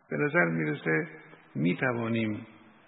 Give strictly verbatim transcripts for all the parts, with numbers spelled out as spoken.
به نظر میرسه میتوانیم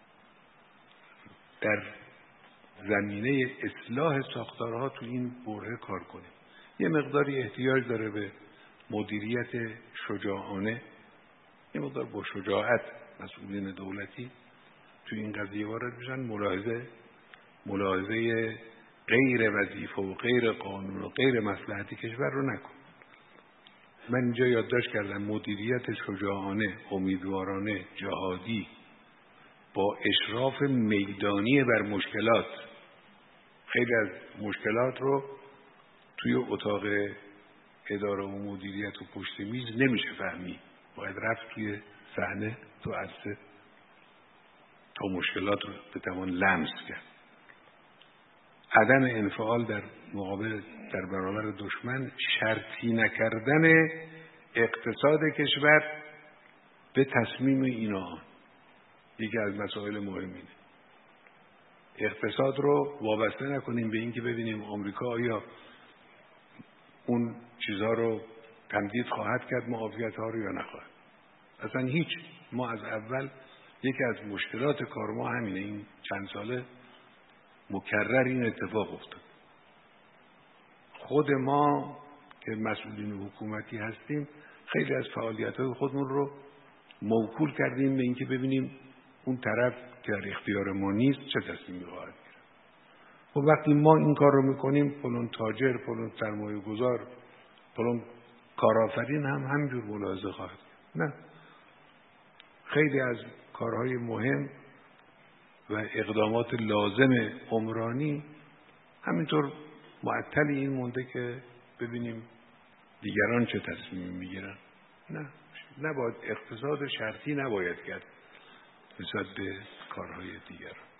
در زمینه اصلاح ساختارها تو این بره کار کنیم. یه مقداری احتیاج داره به مدیریت شجاعانه، یه مقدار با شجاعت مسئولین دولتی تو این قضیه وارد بشن، ملاحظه ملاحظه غیر وظیفه و غیر قانون و غیر مصلحت کشور رو نکن. من اینجا یادداشت کردم مدیریت شجاعانه، امیدوارانه، جهادی، با اشراف میدانی بر مشکلات. خیلی از مشکلات رو توی اتاق اداره و مدیریت و پشت میز نمیشه فهمید، باید رفت توی صحنه، تو عرصه، تا مشکلات رو بتوان لمس کرد. عدم انفعال در مقابل در برابر دشمن، شرطی نکردن اقتصاد کشور به تصمیم اینا یکی از مسائل مهمینه. اقتصاد رو وابسته نکنیم به اینکه ببینیم آمریکا آیا اون چیزها رو تمدید خواهد کرد، معافیت ها رو، یا نخواهد. اصلا هیچ. ما از اول یکی از مشکلات کار ما همینه، این چند ساله مکرر این اتفاق افتاد. خود ما که مسئولین حکومتی هستیم خیلی از فعالیت‌های خودمون رو موکول کردیم به اینکه ببینیم اون طرف که در اختیار ما نیست چه تصمیمی خواهد گرفت. خب وقتی ما این کار رو میکنیم، فلان تاجر، فلان سرمایه گذار، فلان کارآفرین هم همینجور ملاحظه خواهد کرد. نه، خیلی از کارهای مهم و اقدامات لازم عمرانی همینطور معطل این مونده که ببینیم دیگران چه تصمیمی میگیرن. نه، نباید اقتصاد شرطی نباید کرد نسبت به کارهای دیگران.